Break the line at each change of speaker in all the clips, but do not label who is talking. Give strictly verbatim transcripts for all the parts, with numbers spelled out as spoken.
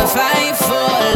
I'ma fight for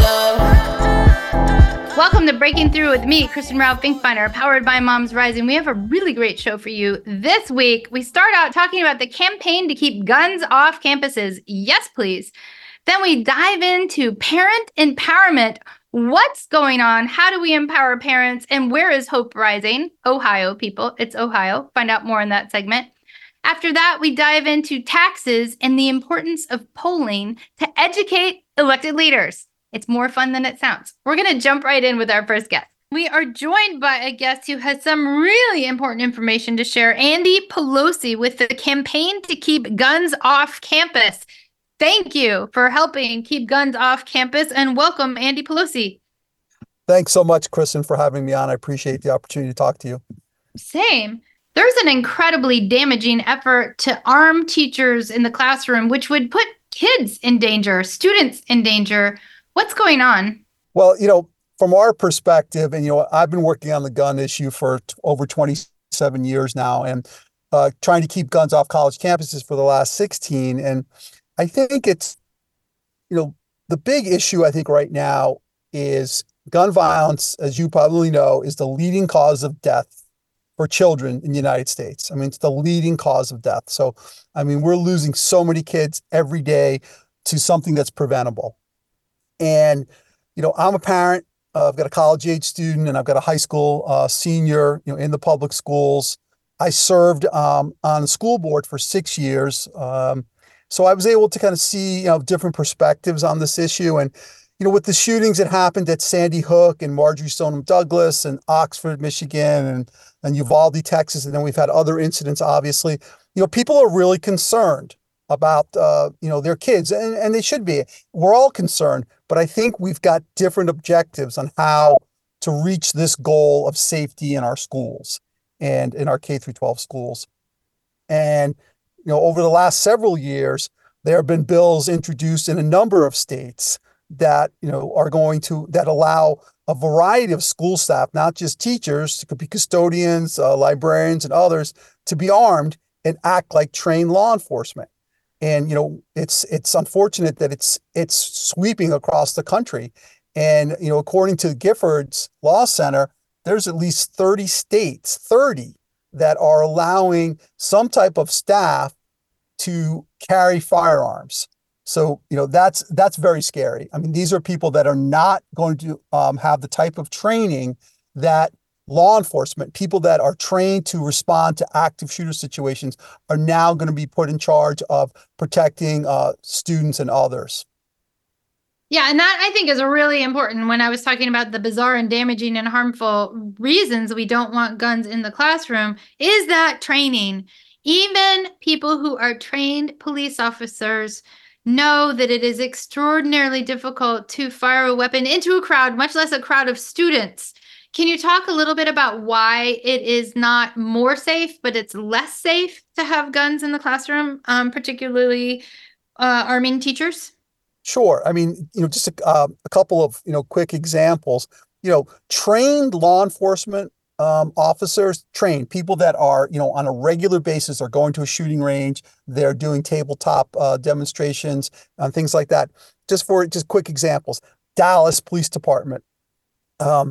love.
Welcome to Breaking Through with me, Kristen Rao Finkbeiner, powered by Moms Rising. We have a really great show for you this week. We start out talking about the campaign to keep guns off campuses. Yes, please. Then we dive into parent empowerment. What's going on? How do we empower parents? And where is hope rising? Ohio, people. It's Ohio. Find out more in that segment. After that, we dive into taxes and the importance of polling to educate elected leaders. It's more fun than it sounds. We're going to jump right in with our first guest. We are joined by a guest who has some really important information to share, Andy Pelosi with the Campaign to Keep Guns Off Campus. Thank you for helping keep guns off campus, and welcome, Andy Pelosi.
Thanks so much, Kristen, for having me on. I appreciate the opportunity to talk to you.
Same. There's an incredibly damaging effort to arm teachers in the classroom, which would put kids in danger, students in danger. What's going on?
Well, you know, from our perspective, and, you know, I've been working on the gun issue for t- over twenty-seven years now, and uh, trying to keep guns off college campuses for the last sixteen. And I think it's, you know, the big issue, I think, right now is gun violence, as you probably know, is the leading cause of death for children in the United States. I mean, it's the leading cause of death. So, I mean, we're losing so many kids every day to something that's preventable. And, you know, I'm a parent. Uh, I've got a college-age student, and I've got a high school uh, senior, you know, in the public schools. I served um, on the school board for six years. Um, So I was able to kind of see, you know, different perspectives on this issue. And, you know, with the shootings that happened at Sandy Hook and Marjorie Stoneman Douglas and Oxford, Michigan, and, and Uvalde, Texas, and then we've had other incidents, obviously, you know, people are really concerned about, uh, you know, their kids, and, and they should be. We're all concerned, but I think we've got different objectives on how to reach this goal of safety in our schools and in our K through twelve schools. And you know, over the last several years, there have been bills introduced in a number of states that, you know, are going to, that allow a variety of school staff, not just teachers, it could be custodians, uh, librarians, and others, to be armed and act like trained law enforcement. And, you know, it's it's unfortunate that it's it's sweeping across the country. And, you know, according to Giffords Law Center, there's at least thirty states, thirty, that are allowing some type of staff to carry firearms. So, you know, that's that's very scary. I mean, these are people that are not going to um, have the type of training that law enforcement, people that are trained to respond to active shooter situations, are now going to be put in charge of protecting uh, students and others.
Yeah, and that I think is really important when I was talking about the bizarre and damaging and harmful reasons we don't want guns in the classroom, is that training. Even people who are trained police officers know that it is extraordinarily difficult to fire a weapon into a crowd, much less a crowd of students. Can you talk a little bit about why it is not more safe, but it's less safe to have guns in the classroom, um, particularly uh, arming teachers?
Sure. I mean, you know, just a, uh, a couple of, you know, quick examples. You know, trained law enforcement um, officers, trained people that are, you know, on a regular basis are going to a shooting range. They're doing tabletop uh, demonstrations and things like that. Just for just quick examples, Dallas Police Department. Um,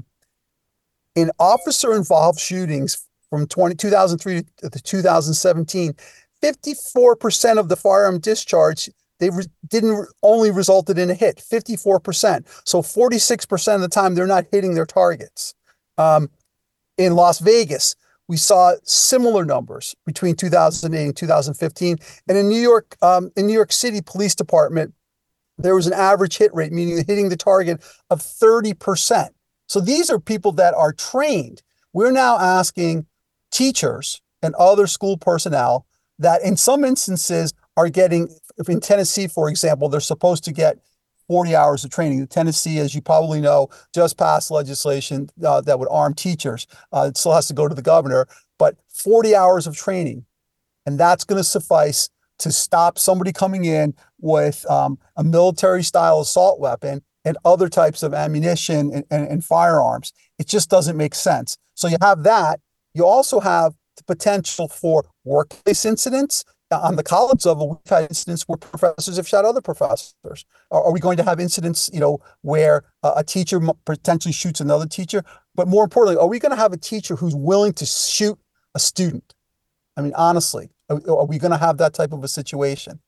in officer-involved shootings from two thousand three to two thousand seventeen, fifty-four percent of the firearm discharge they re- didn't re- only resulted in a hit, fifty-four percent. So forty-six percent of the time, they're not hitting their targets. Um, in Las Vegas, we saw similar numbers between two thousand eight and two thousand fifteen. And in New York, um, in New York City Police Department, there was an average hit rate, meaning hitting the target, of thirty percent. So these are people that are trained. We're now asking teachers and other school personnel that in some instances are getting, if in Tennessee, for example, they're supposed to get forty hours of training. Tennessee, as you probably know, just passed legislation uh, that would arm teachers. Uh, it still has to go to the governor, but forty hours of training. And that's going to suffice to stop somebody coming in with um, a military-style assault weapon and other types of ammunition and, and, and firearms. It just doesn't make sense. So you have that. You also have the potential for workplace incidents. on the college level, we've had incidents where professors have shot other professors. Are, are we going to have incidents, you know, where uh, a teacher potentially shoots another teacher? But more importantly, are we going to have a teacher who's willing to shoot a student? I mean, honestly, are, are we going to have that type of a situation?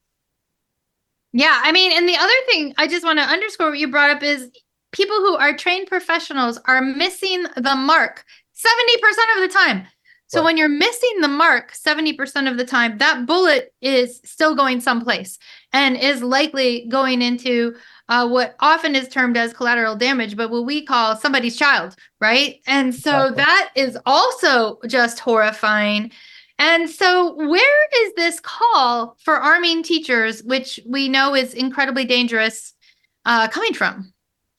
Yeah, I mean, and the other thing I just want to underscore what you brought up is people who are trained professionals are missing the mark seventy percent of the time. So right. When you're missing the mark seventy percent of the time, that bullet is still going someplace and is likely going into uh, what often is termed as collateral damage, but what we call somebody's child, right? And so exactly. That is also just horrifying. And so where is this call for arming teachers, which we know is incredibly dangerous, uh, coming from?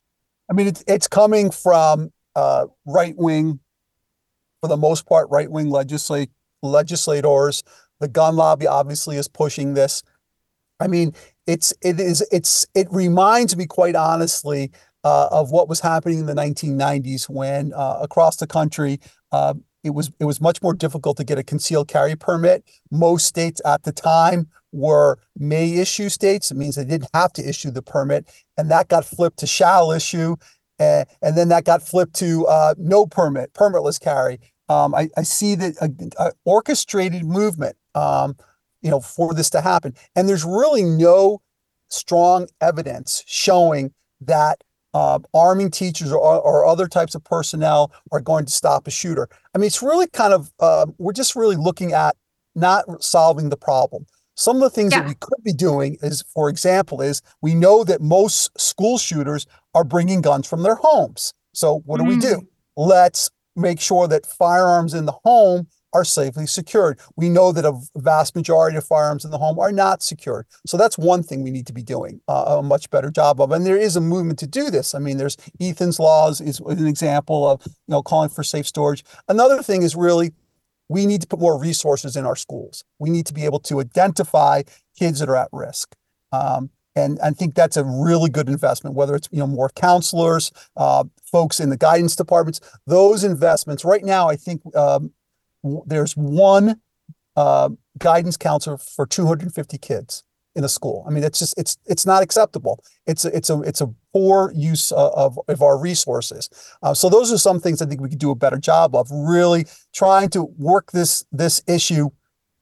I mean, it's, it's coming from uh, right-wing, for the most part, right-wing legislate, legislators. The gun lobby obviously is pushing this. I mean, it's it is it's it reminds me, quite honestly, uh, of what was happening in the nineteen nineties when uh, across the country, uh, it was it was much more difficult to get a concealed carry permit. Most states at the time were may issue states. It means they didn't have to issue the permit, and that got flipped to shall issue, uh, and then that got flipped to uh, no permit, permitless carry. Um, I, I see that a, a orchestrated movement, um, you know, for this to happen, and there's really no strong evidence showing that Uh, arming teachers or, or other types of personnel are going to stop a shooter. I mean, it's really kind of, uh, we're just really looking at not solving the problem. Some of the things yeah. that we could be doing is, for example, is we know that most school shooters are bringing guns from their homes. So what mm. do we do? Let's make sure that firearms in the home are safely secured. We know that a vast majority of firearms in the home are not secured. So that's one thing we need to be doing uh, a much better job of. And there is a movement to do this. I mean, there's Ethan's Laws is an example of, you know, calling for safe storage. Another thing is really, we need to put more resources in our schools. We need to be able to identify kids that are at risk. Um, and I think that's a really good investment, whether it's, you know, more counselors, uh, folks in the guidance departments, those investments. Right now, I think, um, there's one uh, guidance counselor for two hundred fifty kids in a school. I mean, it's just it's it's not acceptable. It's a, it's a it's a poor use of of our resources. Uh, so those are some things I think we could do a better job of, really trying to work this this issue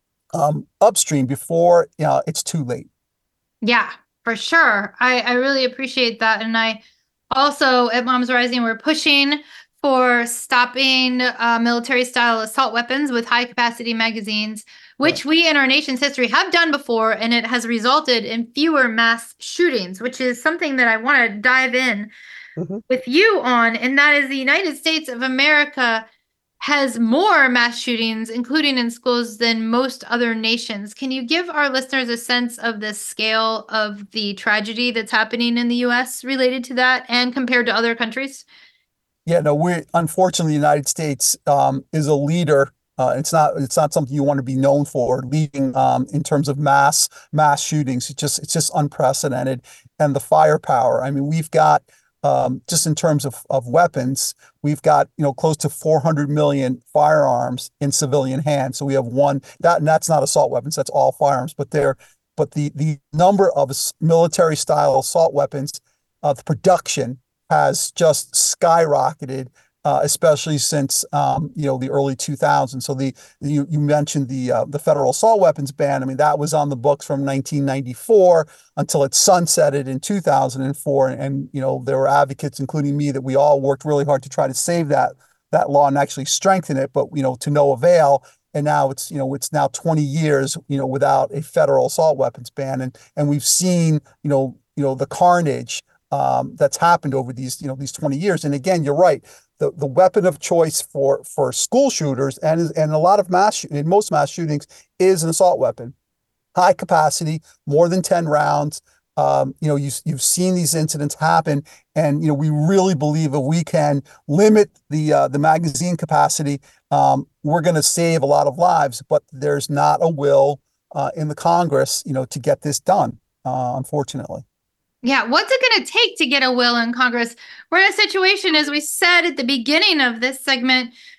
um, upstream before uh, it's too late.
Yeah, for sure. I I really appreciate that, and I also at Moms Rising we're pushing for stopping uh, military-style assault weapons with high-capacity magazines, which right. we in our nation's history have done before, and it has resulted in fewer mass shootings, which is something that I want to dive in mm-hmm. with you on, and that is the United States of America has more mass shootings, including in schools, than most other nations. Can you give our listeners a sense of the scale of the tragedy that's happening in the U S related to that and compared to other countries?
Yeah, no, we unfortunately, the United States um, is a leader. Uh, it's not it's not something you want to be known for, leading um, in terms of mass mass shootings. It's just it's just unprecedented, and the firepower. I mean, we've got um, just in terms of of weapons, we've got you know close to four hundred million firearms in civilian hands. So we have one that, and that's not assault weapons. That's all firearms. But they're but the the number of military style assault weapons, uh, the production has just skyrocketed, uh, especially since um, you know the early two thousands. So the you you mentioned the uh, the federal assault weapons ban. I mean, that was on the books from nineteen ninety-four until it sunsetted in two thousand four. And, and you know there were advocates, including me, that we all worked really hard to try to save that that law and actually strengthen it, but you know to no avail. And now it's you know it's now twenty years you know without a federal assault weapons ban, and and we've seen you know you know the carnage Um, that's happened over these, you know, these twenty years. And again, you're right. The the weapon of choice for for school shooters and and a lot of mass in most mass shootings is an assault weapon, high capacity, more than ten rounds. Um, you know, you you've seen these incidents happen, and you know we really believe if we can limit the uh, the magazine capacity, um, we're going to save a lot of lives. But there's not a will uh, in the Congress, you know, to get this done. Uh, unfortunately.
Yeah, what's it going to take to get a will in Congress? We're in a situation, as we said at the beginning of this segment,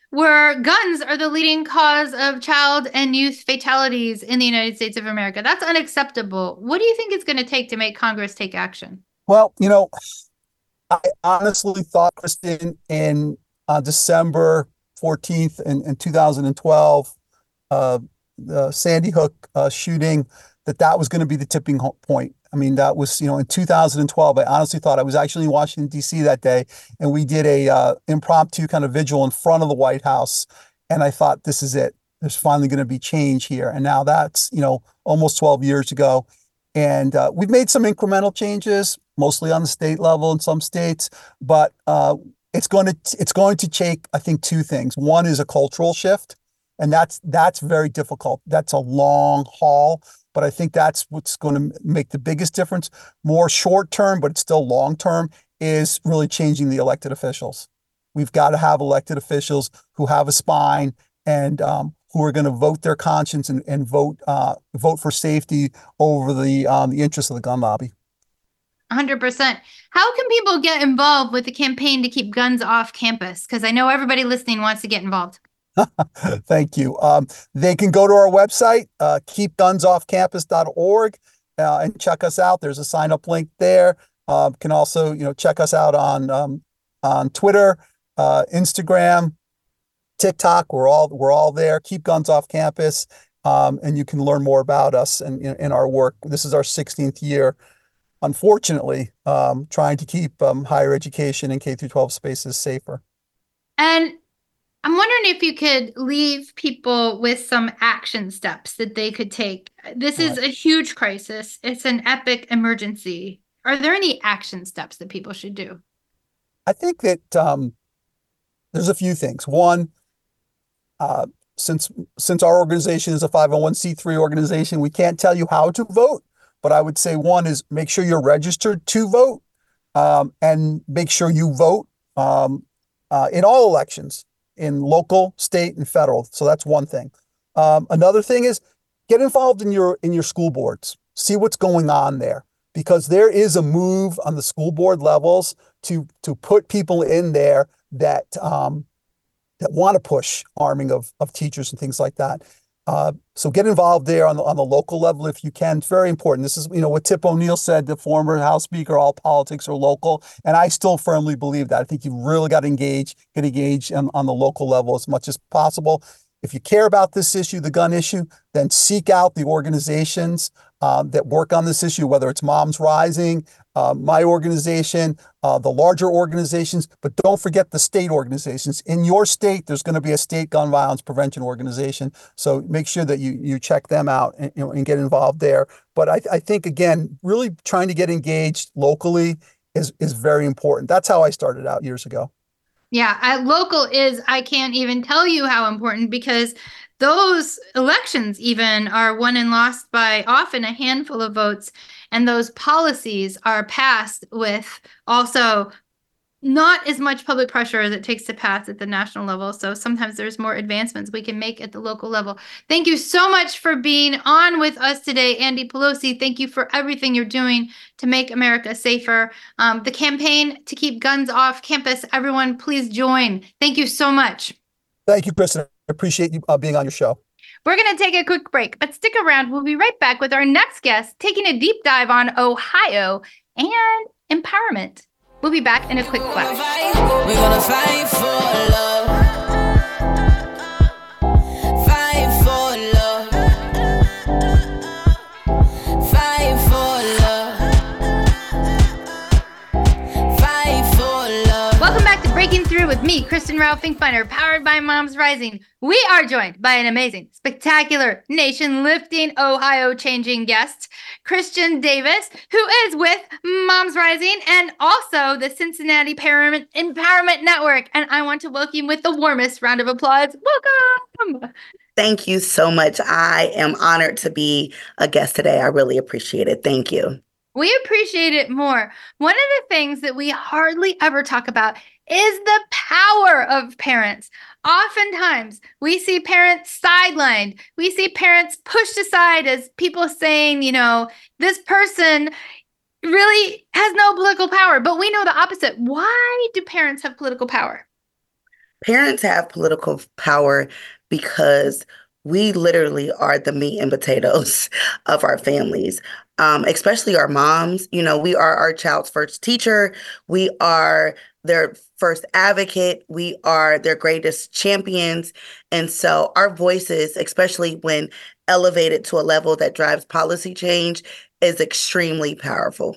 where guns are the leading cause of child and youth fatalities in the United States of America. That's unacceptable. What do you think it's going to take to make Congress take action?
Well, you know, I honestly thought, Kristen, in uh, December fourteenth in, in two thousand twelve, uh, the Sandy Hook uh, shooting, that that was going to be the tipping point. I mean, that was, you know, in two thousand twelve, I honestly thought I was actually in Washington, D C that day, and we did a uh, impromptu kind of vigil in front of the White House. And I thought, this is it. There's finally going to be change here. And now that's, you know, almost twelve years ago. And uh, we've made some incremental changes, mostly on the state level in some states, but uh, it's going to it's going to take, I think, two things. One is a cultural shift, and that's that's very difficult. That's a long haul, but I think that's what's going to make the biggest difference. More short term, but it's still long term, is really changing the elected officials. We've got to have elected officials who have a spine and um, who are going to vote their conscience and, and vote uh, vote for safety over the um, the interests of the gun lobby.
one hundred percent. How can people get involved with the campaign to keep guns off campus? Because I know everybody listening wants to get involved.
Thank you. Um, they can go to our website, uh, keep guns off campus dot org, uh, and check us out. There's a sign up link there. Uh, can also, you know, check us out on um, on Twitter, uh, Instagram, TikTok. We're all we're all there. Keep Guns Off Campus, um, and you can learn more about us and in our work. This is our sixteenth year, unfortunately, um, trying to keep um, higher education and K through twelve spaces safer.
And I'm wondering if you could leave people with some action steps that they could take. This is
Right.
a huge crisis. It's an epic emergency. Are there any action steps that people should do?
I think that um, there's a few things. One, uh, since since our organization is a five oh one c three organization, we can't tell you how to vote. But I would say one is make sure you're registered to vote, um, and make sure you vote um, uh, in all elections, in local, state, and federal. So that's one thing. Um, another thing is get involved in your in your school boards. See what's going on there, because there is a move on the school board levels to to put people in there that um, that want to push arming of of teachers and things like that. Uh, so get involved there on the on the local level if you can. It's very important. This is, you know, what Tip O'Neill said, the former House Speaker, all politics are local. And I still firmly believe that. I think you've really got to engage, get engaged on, on the local level as much as possible. If you care about this issue, the gun issue, then seek out the organizations um, that work on this issue, whether it's Moms Rising, uh, my organization, uh, the larger organizations, but don't forget the state organizations. In your state, there's going to be a state gun violence prevention organization. So make sure that you you check them out and, you know, and get involved there. But I, I think, again, really trying to get engaged locally is, is very important. That's how I started out years ago.
Yeah, I, local is, I can't even tell you how important, because those elections even are won and lost by often a handful of votes. And those policies are passed with also not as much public pressure as it takes to pass at the national level. So sometimes there's more advancements we can make at the local level. Thank you so much for being on with us today, Andy Pelosi. Thank you for everything you're doing to make America safer. Um, the campaign to keep guns off campus, everyone, please join. Thank you so much.
Thank you, Kristen. I appreciate you uh, being on your show.
We're going to take a quick break, but stick around. We'll be right back with our next guest, taking a deep dive on Ohio and empowerment. We'll be back in a quick flash.
We're gonna fight for love. Fight for love. Fight for love. Fight for love.
Welcome back to Breaking Through with me, Kristen Rao Finkbeiner, powered by Moms Rising. We are joined by an amazing, spectacular, nation-lifting, Ohio-changing guest, Christian Davis, who is with Moms Rising and also the Cincinnati Empowerment Empowerment Network. And I want to welcome you with the warmest round of applause. Welcome!
Thank you so much. I am honored to be a guest today. I really appreciate it. Thank you.
We appreciate it more. One of the things that we hardly ever talk about is the power of parents. Oftentimes, we see parents sidelined. We see parents pushed aside as people saying, you know, this person really has no political power. But we know the opposite. Why do parents have political power?
Parents have political power because we literally are the meat and potatoes of our families, um, especially our moms. You know, we are our child's first teacher. We are their first advocate. We are their greatest champions. And so our voices, especially when elevated to a level that drives policy change, is extremely powerful.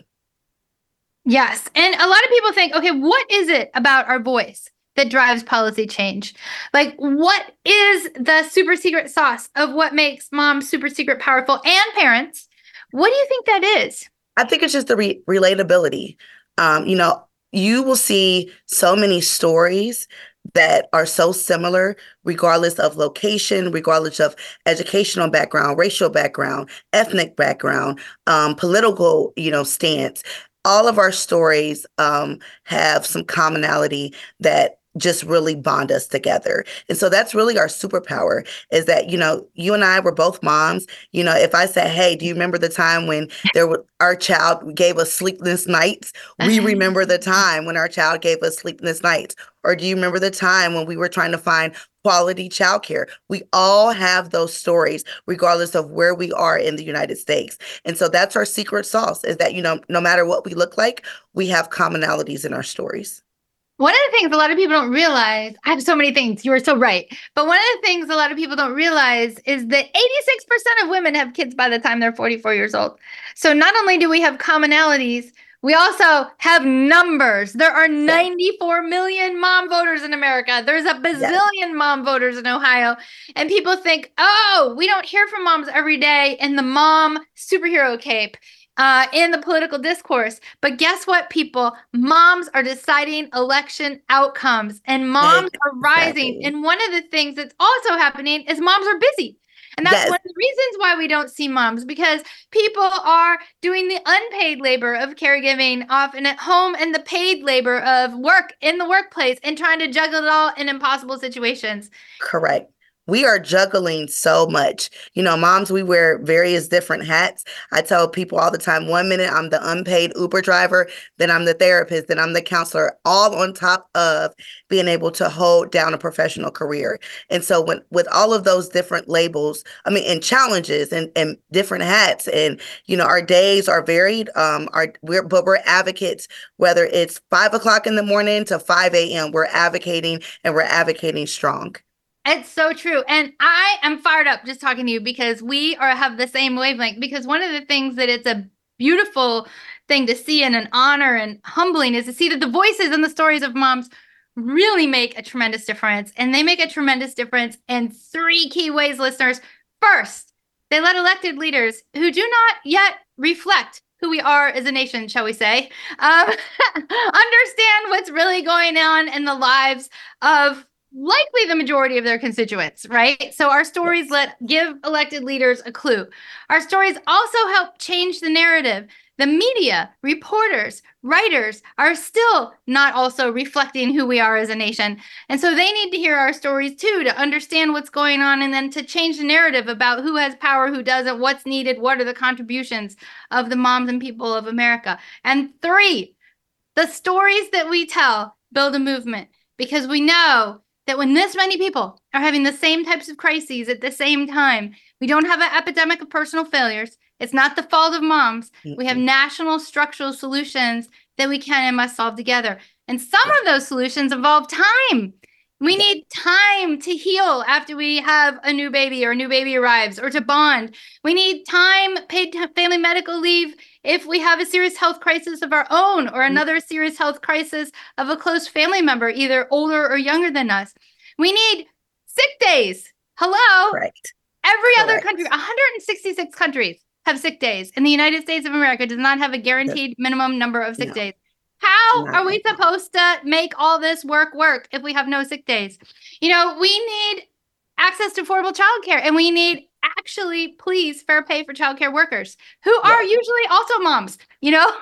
Yes. And a lot of people think, okay, what is it about our voice that drives policy change? Like, what is the super secret sauce of what makes moms super secret powerful and parents? What do you think that is?
I think it's just the re- relatability. Um, you know, you will see so many stories that are so similar, regardless of location, regardless of educational background, racial background, ethnic background, um, political, you know, stance. All of our stories um, have some commonality that just really bond us together. And so that's really our superpower, is that, you know, you and I were both moms. You know, if I said, hey, do you remember the time when there were, our child gave us sleepless nights? We remember the time when our child gave us sleepless nights. Or do you remember the time when we were trying to find quality childcare? We all have those stories, regardless of where we are in the United States. And so that's our secret sauce, is that, you know, no matter what we look like, we have commonalities in our stories.
One of the things a lot of people don't realize, I have so many things, you are so right. But one of the things a lot of people don't realize is that eighty-six percent of women have kids by the time they're forty-four years old. So not only do we have commonalities, we also have numbers. There are ninety-four million mom voters in America. There's a bazillion yes. mom voters in Ohio. And people think, oh, we don't hear from moms every day in the mom superhero cape. Uh, in the political discourse. But guess what, people? Moms are deciding election outcomes, and moms exactly. are rising. And one of the things that's also happening is moms are busy. And that's yes. one of the reasons why we don't see moms, because people are doing the unpaid labor of caregiving often at home and the paid labor of work in the workplace and trying to juggle it all in impossible situations.
Correct. We are juggling so much. You know, moms, we wear various different hats. I tell people all the time, one minute I'm the unpaid Uber driver, then I'm the therapist, then I'm the counselor, all on top of being able to hold down a professional career. And so when, with all of those different labels, I mean, and challenges and, and different hats, and, you know, our days are varied, um, our, we're, but we're advocates, whether it's five o'clock in the morning to five a.m., we're advocating, and we're advocating strong.
It's so true. And I am fired up just talking to you, because we are have the same wavelength. Because one of the things that it's a beautiful thing to see and an honor and humbling is to see that the voices and the stories of moms really make a tremendous difference. And they make a tremendous difference in three key ways, listeners. First, they let elected leaders who do not yet reflect who we are as a nation, shall we say, um, understand what's really going on in the lives of likely the majority of their constituents, right? So our stories let give elected leaders a clue. Our stories also help change the narrative. The media, reporters, writers are still not also reflecting who we are as a nation. And so they need to hear our stories too, to understand what's going on, and then to change the narrative about who has power, who doesn't, what's needed, what are the contributions of the moms and people of America. And three, the stories that we tell build a movement, because we know that when this many people are having the same types of crises at the same time, we don't have an epidemic of personal failures. It's not the fault of moms. Mm-hmm. We have national structural solutions that we can and must solve together. And some of those solutions involve time. We need time to heal after we have a new baby or a new baby arrives, or to bond. We need time, paid family medical leave, if we have a serious health crisis of our own, or another serious health crisis of a close family member, either older or younger than us. We need sick days. Hello.
Right.
Every
Correct.
other country, one hundred sixty-six countries have sick days. And the United States of America does not have a guaranteed minimum number of sick
No.
days. How
No.
are we supposed to make all this work work if we have no sick days? You know, we need access to affordable childcare, and we need actually, please, fair pay for childcare workers who
Yeah.
are usually also moms, you know?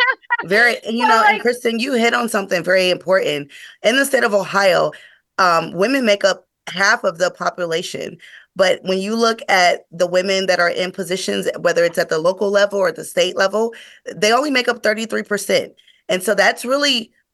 Very, you
So,
know,
like-
and Kristen, you hit on something very important. In the state of Ohio, um, women make up half of the population. But when you look at the women that are in positions, whether it's at the local level or the state level, they only make up thirty-three percent. And so that's really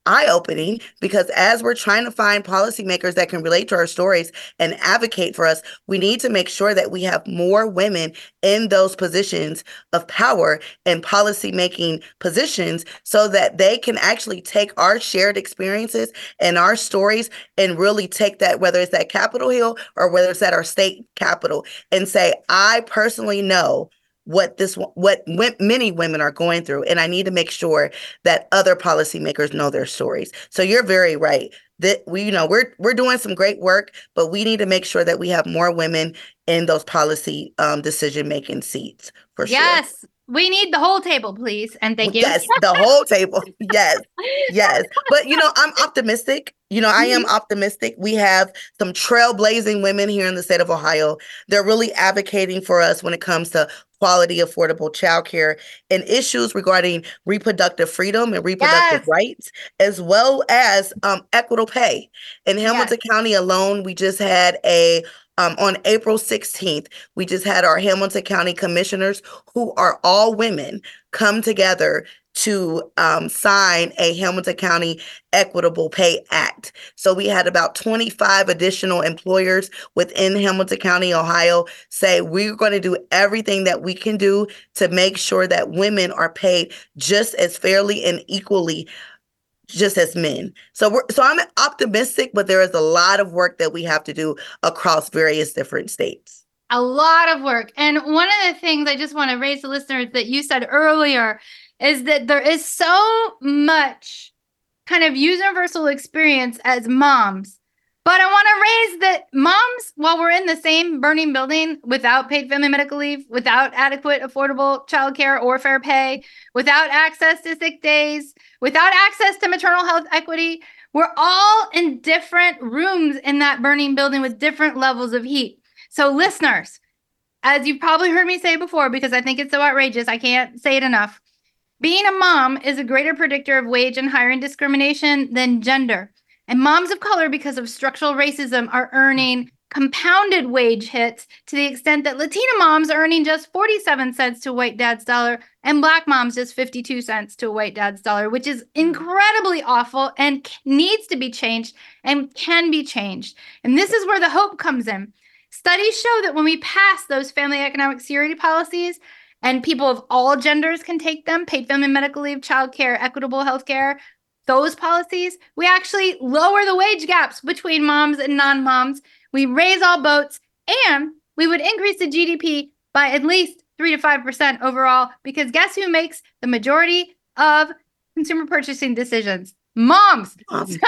eye-opening because as we're trying to find policymakers that can relate to our stories and advocate for us, we need to make sure that we have more women in those positions of power and policy-making positions so that they can actually take our shared experiences and our stories and really take that, whether it's at Capitol Hill or whether it's at our state capitol, and say, I personally know what this what many women are going through, and I need to make sure that other policymakers know their stories. So you're very right that we, you know, we're we're doing some great work, but we need to make sure that we have more women in those policy um, decision making seats for
yes.
sure.
Yes, we need the whole table, please, and thank you.
Yes, the whole table. Yes, yes. But you know, I'm optimistic. You know, I am optimistic. We have some trailblazing women here in the state of Ohio. They're really advocating for us when it comes to quality, affordable childcare and issues regarding reproductive freedom and reproductive
yes.
rights, as well as um, equitable pay. In Hamilton yes. County alone, we just had a Um, on April sixteenth, we just had our Hamilton County commissioners, who are all women, come together to um, sign a Hamilton County Equitable Pay Act. So we had about twenty-five additional employers within Hamilton County, Ohio, say we're going to do everything that we can do to make sure that women are paid just as fairly and equally just as men. So we're so I'm optimistic, but there is a lot of work that we have to do across various different states.
A lot of work. And one of the things I just want to raise the listeners that you said earlier is that there is so much kind of universal experience as moms. But I want to raise that moms, while we're in the same burning building without paid family medical leave, without adequate, affordable childcare or fair pay, without access to sick days, without access to maternal health equity, we're all in different rooms in that burning building with different levels of heat. So listeners, as you've probably heard me say before, because I think it's so outrageous, I can't say it enough, being a mom is a greater predictor of wage and hiring discrimination than gender. And moms of color, because of structural racism, are earning compounded wage hits to the extent that Latina moms are earning just forty-seven cents to a white dad's dollar and Black moms just fifty-two cents to a white dad's dollar, which is incredibly awful and needs to be changed and can be changed. And this is where the hope comes in. Studies show that when we pass those family economic security policies, and people of all genders can take them, paid family medical leave, childcare, equitable healthcare, those policies, we actually lower the wage gaps between moms and non-moms. We raise all boats, and we would increase the G D P by at least three to five percent overall, because guess who makes the majority of consumer purchasing decisions? Moms.
Moms.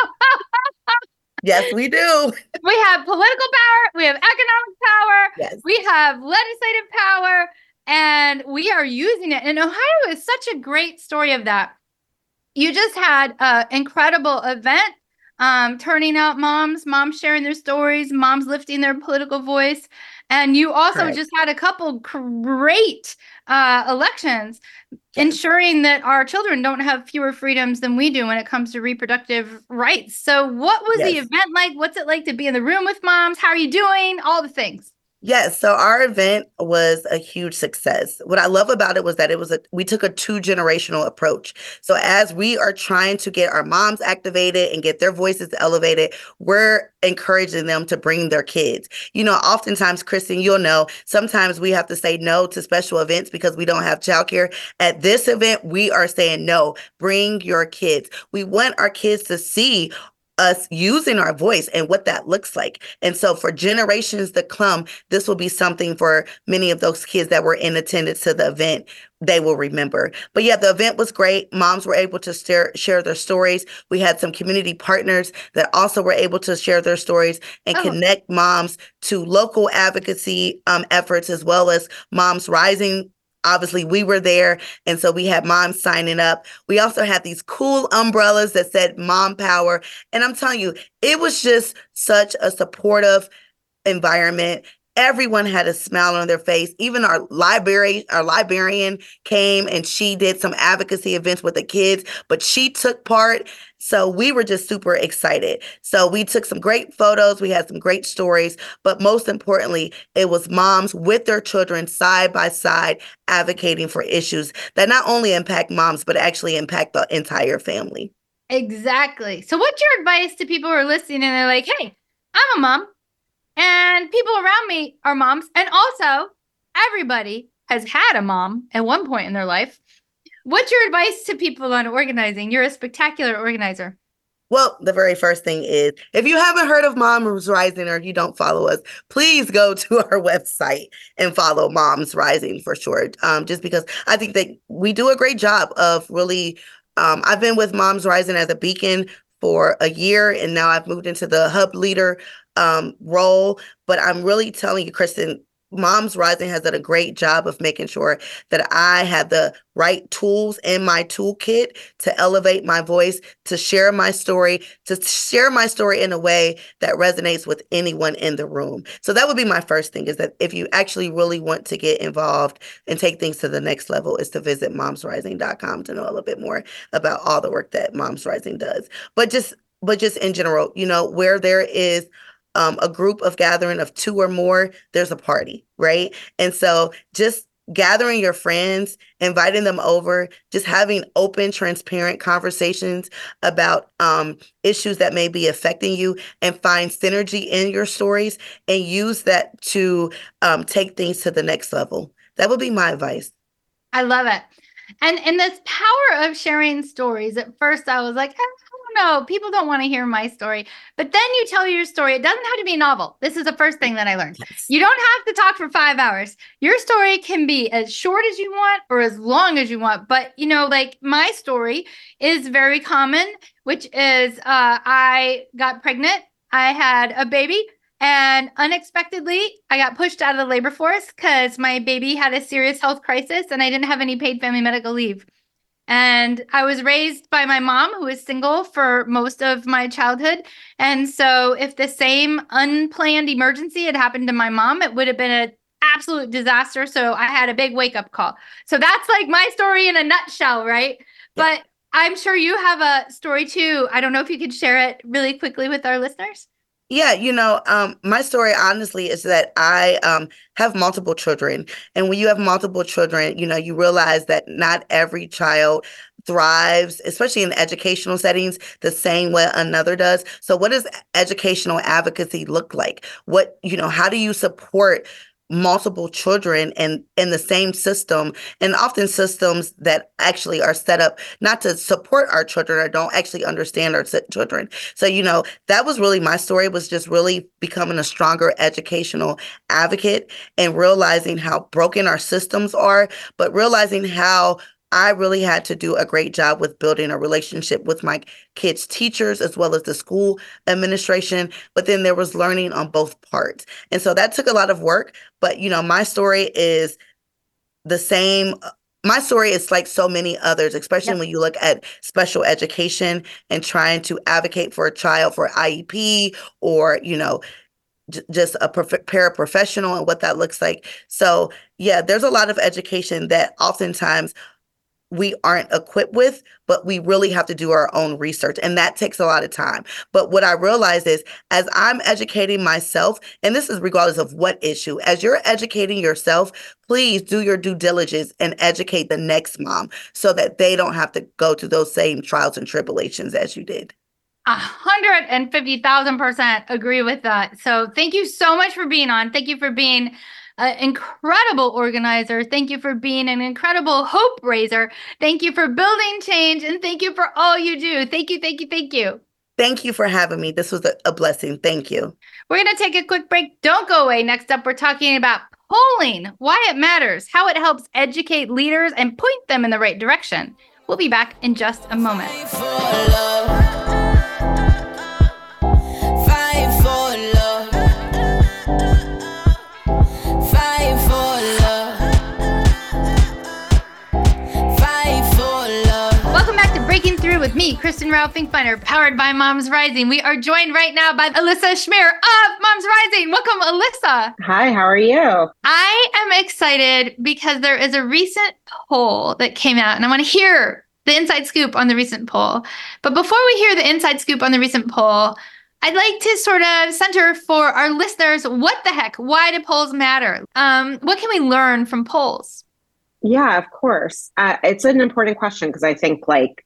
Yes, we do.
We have political power. We have economic power.
Yes.
We have legislative power, and we are using it. And Ohio is such a great story of that. You just had an incredible event, um, turning out moms, moms sharing their stories, moms lifting their political voice. And you also
Correct.
just had a couple great uh, elections, ensuring that our children don't have fewer freedoms than we do when it comes to reproductive rights. So what was
Yes.
the event like? What's it like to be in the room with moms? How are you doing? All the things.
Yes, so our event was a huge success. What I love about it was that it was a we took a two-generational approach. So as we are trying to get our moms activated and get their voices elevated, we're encouraging them to bring their kids. You know, oftentimes, Kristen, you'll know, sometimes we have to say no to special events because we don't have childcare. At this event, we are saying no, bring your kids. We want our kids to see us using our voice and what that looks like. And so for generations to come, this will be something for many of those kids that were in attendance to the event, they will remember. But yeah, the event was great. Moms were able to share, share their stories. We had some community partners that also were able to share their stories and
Oh.
connect moms to local advocacy um, efforts, as well as Moms Rising. Obviously, we were there, and so we had moms signing up. We also had these cool umbrellas that said Mom Power, and I'm telling you, it was just such a supportive environment. Everyone had a smile on their face. Even our library, our librarian came and she did some advocacy events with the kids, but she took part. So we were just super excited. So we took some great photos. We had some great stories, but most importantly, it was moms with their children side by side advocating for issues that not only impact moms, but actually impact the entire family.
Exactly. So what's your advice to people who are listening and they're like, hey, I'm a mom and people around me are moms. And also everybody has had a mom at one point in their life. What's your advice to people on organizing? You're a spectacular organizer.
Well, the very first thing is, if you haven't heard of Moms Rising or you don't follow us, please go to our website and follow Moms Rising for sure. Um, just because I think that we do a great job of really, um, I've been with Moms Rising as a beacon for a year, and now I've moved into the hub leader um, role. But I'm really telling you, Kristen, Moms Rising has done a great job of making sure that I have the right tools in my toolkit to elevate my voice, to share my story, to share my story in a way that resonates with anyone in the room. So that would be my first thing, is that if you actually really want to get involved and take things to the next level, is to visit moms rising dot com to know a little bit more about all the work that Moms Rising does. But just, but just in general, you know, where there is Um, a group of gathering of two or more, there's a party, right? And so just gathering your friends, inviting them over, just having open, transparent conversations about um, issues that may be affecting you, and find synergy in your stories and use that to um, take things to the next level. That would be my advice.
I love it. And and this power of sharing stories. At first I was like, I don't know, people don't want to hear my story. But then you tell your story. It doesn't have to be a novel. This is the first thing that I learned.
Yes.
You don't have to talk for five hours. Your story can be as short as you want or as long as you want. But, you know, like my story is very common, which is uh, I got pregnant. I had a baby. And unexpectedly, I got pushed out of the labor force because my baby had a serious health crisis and I didn't have any paid family medical leave. And I was raised by my mom, who was single for most of my childhood. And so if the same unplanned emergency had happened to my mom, it would have been an absolute disaster. So I had a big wake-up call. So that's like my story in a nutshell, right? Yeah. But I'm sure you have a story too. I don't know if you could share it really quickly with our listeners.
Yeah, you know, um, my story, honestly, is that I um, have multiple children. And when you have multiple children, you know, you realize that not every child thrives, especially in educational settings, the same way another does. So what does educational advocacy look like? What, you know, how do you support multiple children and in the same system, and often systems that actually are set up not to support our children or don't actually understand our children. So, you know, that was really my story, was just really becoming a stronger educational advocate and realizing how broken our systems are, but realizing how I really had to do a great job with building a relationship with my kids' teachers as well as the school administration. But then there was learning on both parts. And so that took a lot of work. But, you know, my story is the same. My story is like so many others, especially yep. when you look at special education and trying to advocate for a child for I E P or, you know, j- just a prof- paraprofessional and what that looks like. So, yeah, there's a lot of education that oftentimes we aren't equipped with, but we really have to do our own research. And that takes a lot of time. But what I realize is, as I'm educating myself, and this is regardless of what issue, as you're educating yourself, please do your due diligence and educate the next mom so that they don't have to go through those same trials and tribulations as you did.
A hundred and fifty thousand percent agree with that. So thank you so much for being on. Thank you for being an incredible organizer. Thank you for being an incredible hope raiser. Thank you for building change. And thank you for all you do. Thank you, thank you, thank you.
Thank you for having me. This was a, a blessing. Thank you.
We're going to take a quick break. Don't go away. Next up, we're talking about polling, why it matters, how it helps educate leaders and point them in the right direction. We'll be back in just a moment. With me, Kristen Rao Finkbeiner, powered by Moms Rising. We are joined right now by Alyssa Schmier of Moms Rising. Welcome, Alyssa.
Hi, how are you?
I am excited because there is a recent poll that came out, and I want to hear the inside scoop on the recent poll. But before we hear the inside scoop on the recent poll, I'd like to sort of center for our listeners, what the heck? Why do polls matter? Um, what can we learn from polls?
Yeah, of course. Uh, it's an important question because I think, like,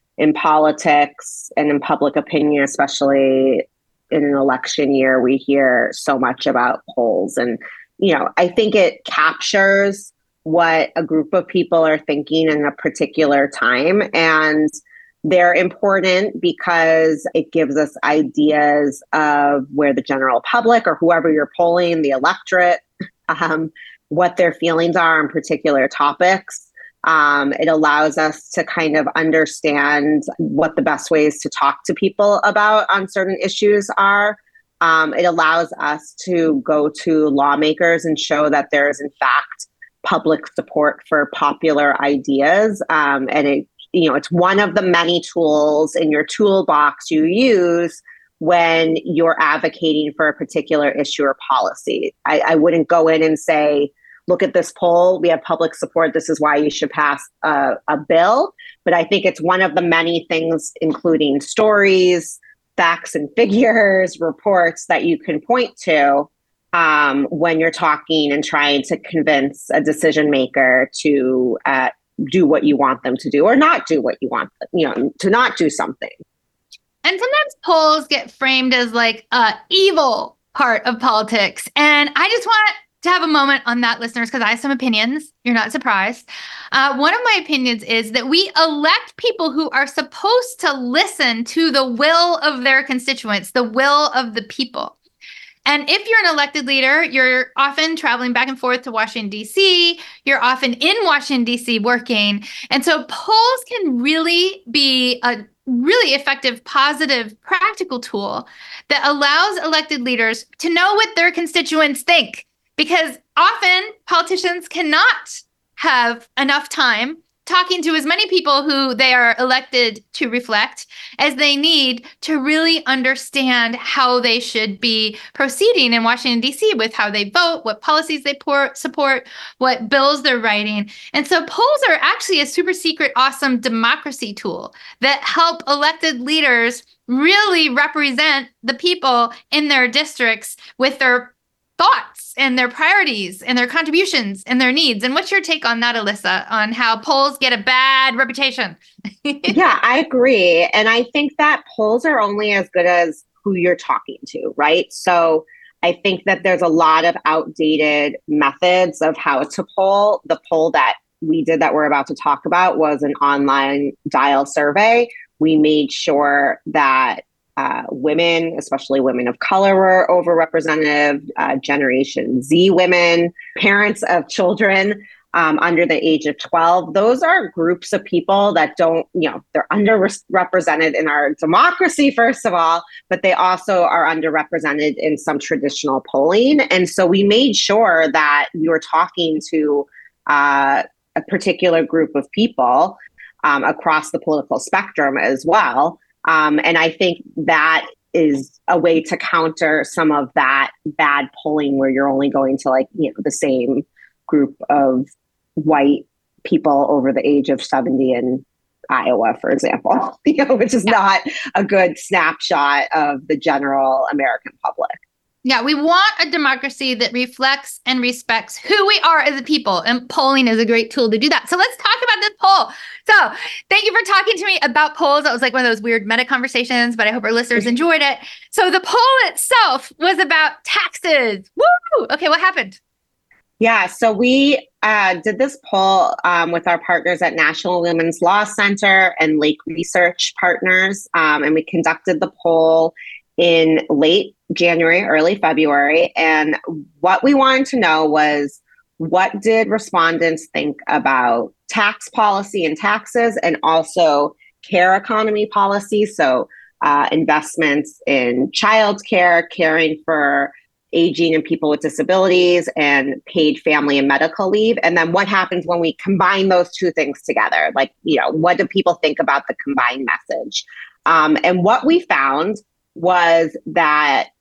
in politics and in public opinion, especially in an election year, we hear so much about polls. And, you know, I think it captures what a group of people are thinking in a particular time. And they're important because it gives us ideas of where the general public or whoever you're polling, the electorate, um, what their feelings are on particular topics. Um, it allows us to kind of understand what the best ways to talk to people about on certain issues are. Um, it allows us to go to lawmakers and show that there is, in fact, public support for popular ideas. Um, and it, you know, it's one of the many tools in your toolbox you use when you're advocating for a particular issue or policy. I, I wouldn't go in and say, look at this poll, we have public support, this is why you should pass a, a bill. But I think it's one of the many things, including stories, facts and figures, reports that you can point to um, when you're talking and trying to convince a decision maker to uh, do what you want them to do or not do what you want them, you know, to not do something.
And sometimes polls get framed as like a evil part of politics. And I just want to have a moment on that, listeners, because I have some opinions. You're not surprised. Uh, one of my opinions is that we elect people who are supposed to listen to the will of their constituents, the will of the people. And if you're an elected leader, you're often traveling back and forth to Washington, D C. You're often in Washington, D C working. And so polls can really be a really effective, positive, practical tool that allows elected leaders to know what their constituents think. Because often politicians cannot have enough time talking to as many people who they are elected to reflect as they need to really understand how they should be proceeding in Washington, D C with how they vote, what policies they pour, support, what bills they're writing. And so polls are actually a super secret, awesome democracy tool that help elected leaders really represent the people in their districts with their thoughts and their priorities and their contributions and their needs. And what's your take on that, Alyssa, on how polls get a bad reputation?
Yeah, I agree. And I think that polls are only as good as who you're talking to, right? So I think that there's a lot of outdated methods of how to poll. The poll that we did that we're about to talk about was an online dial survey. We made sure that Uh, women, especially women of color, were overrepresented, uh, Generation Z women, parents of children um, under the age of twelve. Those are groups of people that don't, you know, they're underrepresented in our democracy, first of all, but they also are underrepresented in some traditional polling. And so we made sure that we were talking to uh, a particular group of people um, across the political spectrum as well. Um, and I think that is a way to counter some of that bad polling where you're only going to like, you know, the same group of white people over the age of seventy in Iowa, for example, you know, which is not a good snapshot of the general American public.
Yeah, we want a democracy that reflects and respects who we are as a people, and polling is a great tool to do that. So let's talk about this poll. So thank you for talking to me about polls. That was like one of those weird meta conversations, but I hope our listeners enjoyed it. So the poll itself was about taxes. Woo! Okay, what happened?
Yeah, so we uh, did this poll um, with our partners at National Women's Law Center and Lake Research Partners, um, and we conducted the poll in late January, early February. And what we wanted to know was, what did respondents think about tax policy and taxes, and also care economy policy? So uh, investments in childcare, caring for aging and people with disabilities, and paid family and medical leave. And then what happens when we combine those two things together? Like, you know, what do people think about the combined message? Um, and what we found was that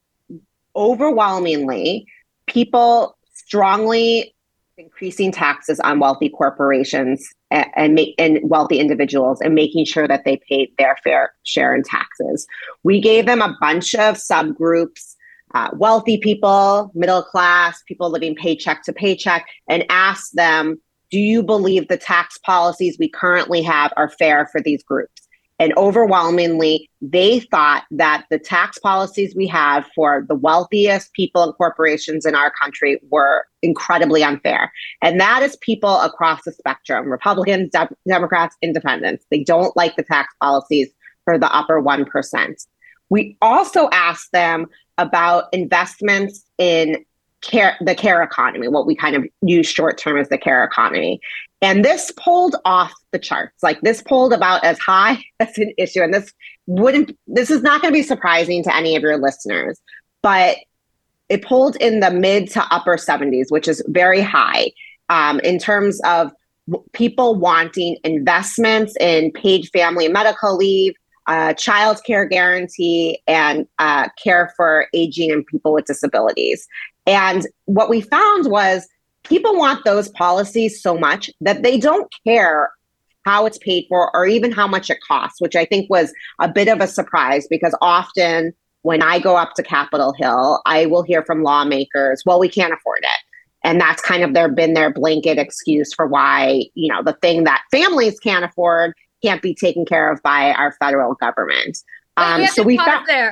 overwhelmingly, people strongly increasing taxes on wealthy corporations and, and, make, and wealthy individuals, and making sure that they paid their fair share in taxes. We gave them a bunch of subgroups, uh, wealthy people, middle class, people living paycheck to paycheck, and asked them, do you believe the tax policies we currently have are fair for these groups? And overwhelmingly, they thought that the tax policies we have for the wealthiest people and corporations in our country were incredibly unfair. And that is people across the spectrum, Republicans, de- Democrats, independents. They don't like the tax policies for the upper one percent. We also asked them about investments in care, the care economy, what we kind of use short term as the care economy. And this pulled off the charts. Like this pulled about as high as an issue. And this wouldn't, this is not going to be surprising to any of your listeners, but it pulled in the mid to upper seventies, which is very high um, in terms of people wanting investments in paid family and medical leave, uh, child care guarantee, and uh, care for aging and people with disabilities. And what we found was people want those policies so much that they don't care how it's paid for or even how much it costs, which I think was a bit of a surprise because often when I go up to Capitol Hill, I will hear from lawmakers, well, we can't afford it. And that's kind of their been their blanket excuse for why, you know, the thing that families can't afford can't be taken care of by our federal government.
Wait,
Um,
we have
so
to
we
pause
found
there.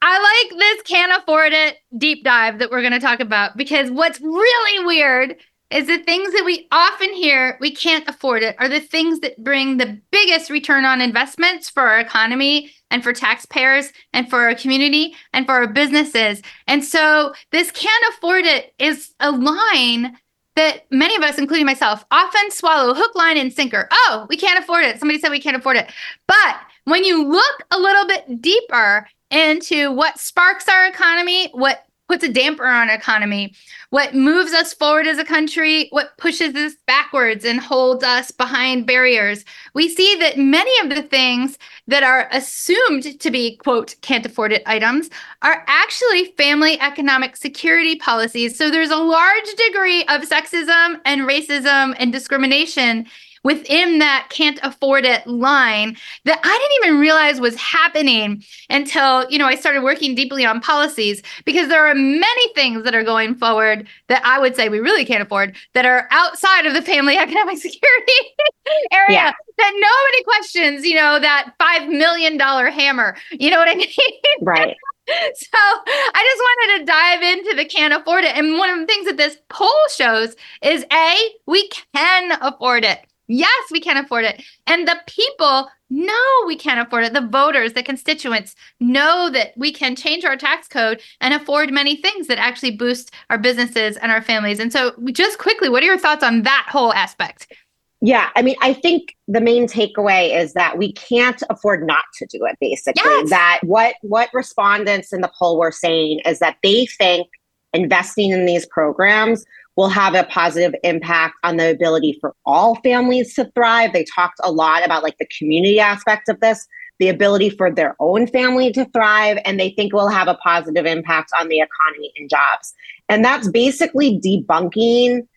I like this can't afford it deep dive that we're going to talk about because what's really weird is the things that we often hear we can't afford it are the things that bring the biggest return on investments for our economy and for taxpayers and for our community and for our businesses. And so this can't afford it is a line that many of us, including myself, often swallow hook, line, and sinker. Oh, we can't afford it. Somebody said we can't afford it. But when you look a little bit deeper into what sparks our economy, what puts a damper on our economy, what moves us forward as a country, what pushes us backwards and holds us behind barriers, we see that many of the things that are assumed to be, quote, can't afford it items are actually family economic security policies. So there's a large degree of sexism and racism and discrimination within that can't afford it line that I didn't even realize was happening until, you know, I started working deeply on policies because there are many things that are going forward that I would say we really can't afford that are outside of the family economic security area
Yeah.
that nobody questions, you know, that five million dollars hammer. You know what I mean?
right.
So I just wanted to dive into the can't afford it. And one of the things that this poll shows is A, we can afford it. Yes, we can afford it. And the people know we can afford it. The voters, the constituents know that we can change our tax code and afford many things that actually boost our businesses and our families. And so just quickly, what are your thoughts on that whole aspect?
Yeah, I mean, I think the main takeaway is that we can't afford not to do it, basically.
Yes.
That what what respondents in the poll were saying is that they think investing in these programs will have a positive impact on the ability for all families to thrive. They talked a lot about like the community aspect of this, the ability for their own family to thrive, and they think will have a positive impact on the economy and jobs. And that's basically debunking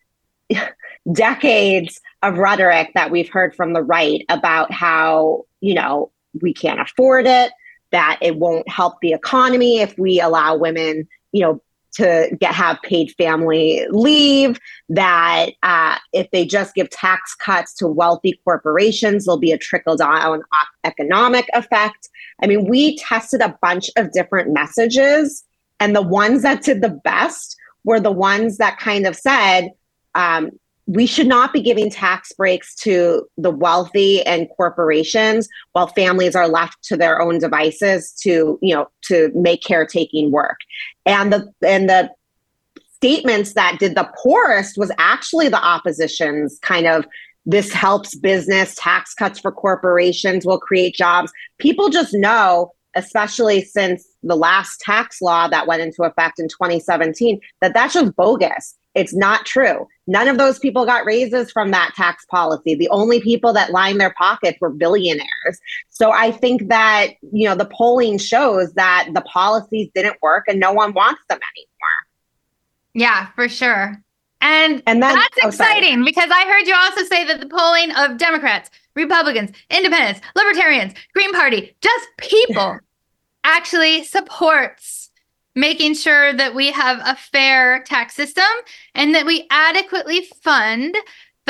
decades of rhetoric that we've heard from the right about how, you know, we can't afford it, that it won't help the economy if we allow women, you know, to get have paid family leave, that uh, if they just give tax cuts to wealthy corporations, there'll be a trickle down economic effect. I mean, we tested a bunch of different messages, and the ones that did the best were the ones that kind of said, um, we should not be giving tax breaks to the wealthy and corporations while families are left to their own devices to, you know, to make caretaking work. And the and the statements that did the poorest was actually the opposition's kind of, this helps business, tax cuts for corporations will create jobs. People just know, especially since the last tax law that went into effect in twenty seventeen, that that's just bogus. It's not true. None of those people got raises from that tax policy. The only people that lined their pockets were billionaires. So I think that, you know, the polling shows that the policies didn't work and no one wants them anymore.
Yeah, for sure. And,
And then-
that's
oh, sorry.
exciting because I heard you also say that the polling of Democrats, Republicans, Independents, Libertarians, Green Party, just people actually supports making sure that we have a fair tax system and that we adequately fund the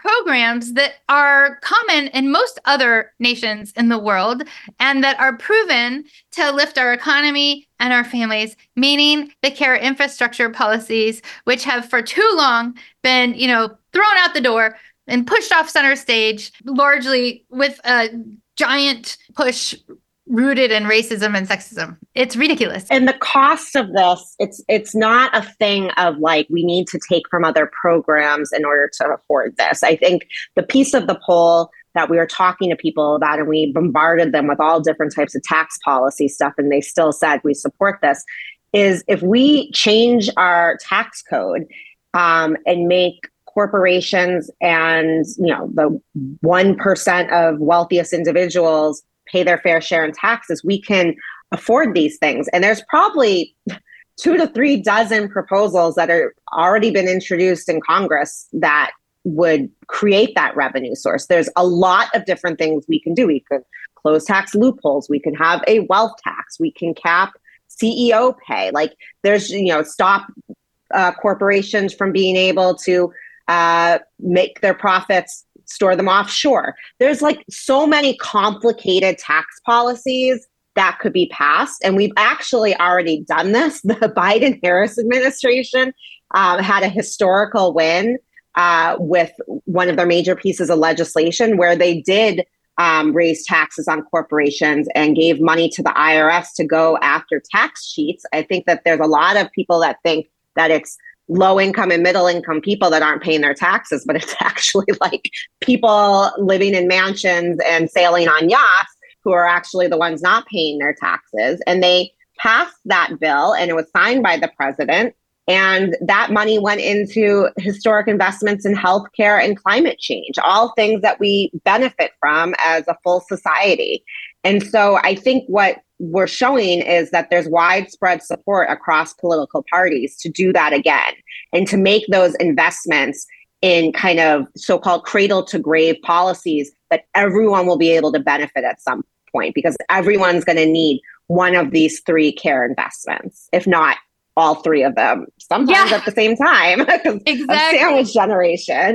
programs that are common in most other nations in the world and that are proven to lift our economy and our families, meaning the care infrastructure policies, which have for too long been, you know, thrown out the door and pushed off center stage, largely with a giant push rooted in racism and sexism. It's ridiculous.
And the cost of this, it's it's not a thing of like, we need to take from other programs in order to afford this. I think the piece of the poll that we were talking to people about, and we bombarded them with all different types of tax policy stuff, and they still said we support this, is if we change our tax code um, and make corporations and, you know, the one percent of wealthiest individuals pay their fair share in taxes, we can afford these things. And there's probably two to three dozen proposals that are already been introduced in Congress that would create that revenue source. There's a lot of different things we can do. We could close tax loopholes. We can have a wealth tax. We can cap C E O pay. Like there's, you know, stop uh, corporations from being able to uh, make their profits, store them offshore. There's like so many complicated tax policies that could be passed. And we've actually already done this. The Biden-Harris administration um, had a historical win uh, with one of their major pieces of legislation where they did um, raise taxes on corporations and gave money to the I R S to go after tax cheats. I think that there's a lot of people that think that it's low income and middle income people that aren't paying their taxes, but it's actually like people living in mansions and sailing on yachts who are actually the ones not paying their taxes. And they passed that bill and it was signed by the president. And that money went into historic investments in healthcare and climate change, all things that we benefit from as a full society. And so I think what we're showing is that there's widespread support across political parties to do that again and to make those investments in kind of so-called cradle to grave policies that everyone will be able to benefit at some point, because everyone's going to need one of these three care investments, if not all three of them, sometimes
Yeah.
at the same time.
Exactly.
A sandwich generation.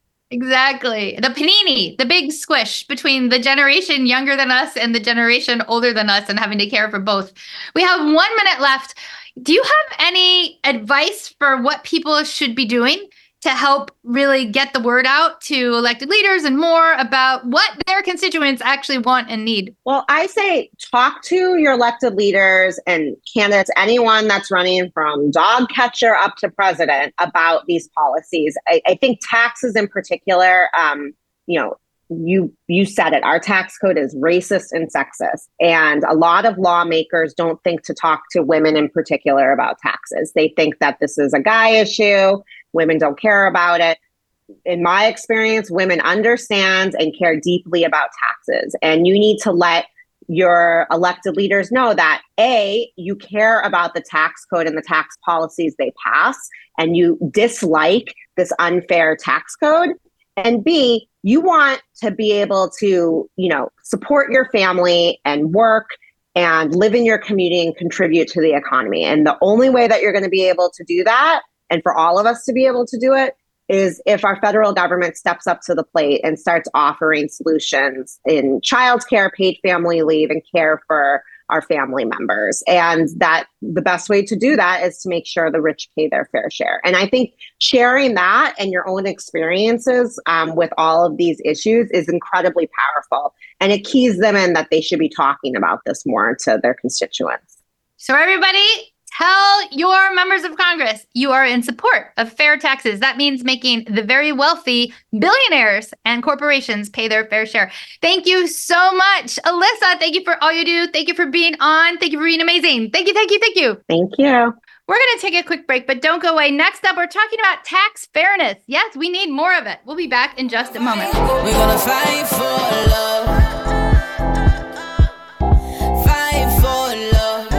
Exactly. The panini, the big squish between the generation younger than us and the generation older than us and having to care for both. We have one minute left. Do you have any advice for what people should be doing to help really get the word out to elected leaders and more about what their constituents actually want and need?
Well, I say talk to your elected leaders and candidates, anyone that's running from dog catcher up to president about these policies. I, I think taxes in particular, um, you know, you you said it, our tax code is racist and sexist. And a lot of lawmakers don't think to talk to women in particular about taxes. They think that this is a guy issue. Women don't care about it. In my experience, women understand and care deeply about taxes. And you need to let your elected leaders know that A, you care about the tax code and the tax policies they pass, and you dislike this unfair tax code. And B, you want to be able to, you know, support your family and work and live in your community and contribute to the economy. And the only way that you're going to be able to do that, and for all of us to be able to do it, is if our federal government steps up to the plate and starts offering solutions in childcare, paid family leave, and care for our family members. And that the best way to do that is to make sure the rich pay their fair share. And I think sharing that and your own experiences um, with all of these issues is incredibly powerful. And it keys them in that they should be talking about this more to their constituents.
So everybody, tell your members of Congress you are in support of fair taxes. That means making the very wealthy billionaires and corporations pay their fair share. Thank you so much, Alyssa. Thank you for all you do. Thank you for being on. Thank you for being amazing. Thank you, thank you, thank you.
Thank you.
We're going to take a quick break, but don't go away. Next up, we're talking about tax fairness. Yes, we need more of it. We'll be back in just a moment.
We're gonna fight for love. Fight for love.